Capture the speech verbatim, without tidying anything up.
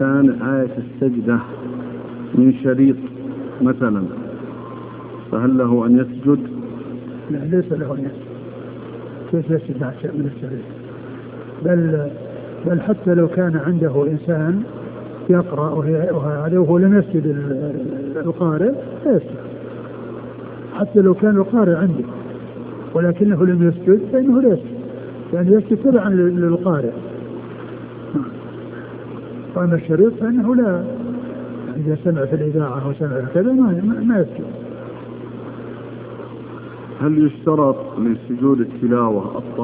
الإنسان آية السجدة من شريط مثلا فهل له أن يسجد؟ لا ليس له أن يسجد. كيف يسجد مع شيء من الشريط؟ بل بل حتى لو كان عنده إنسان يقرأ وهذا وهو لم يسجد القارئ لا يسجد. حتى لو كان القارئ عنده ولكنه لم يسجد فإنه لا يسجد، يعني يسجد تبعا للقارئ. وأما الشريط فإنه لا، إذا سمع في الإذاعة أو سمع كذا ما يسجد. هل يشترط من سجود التلاوة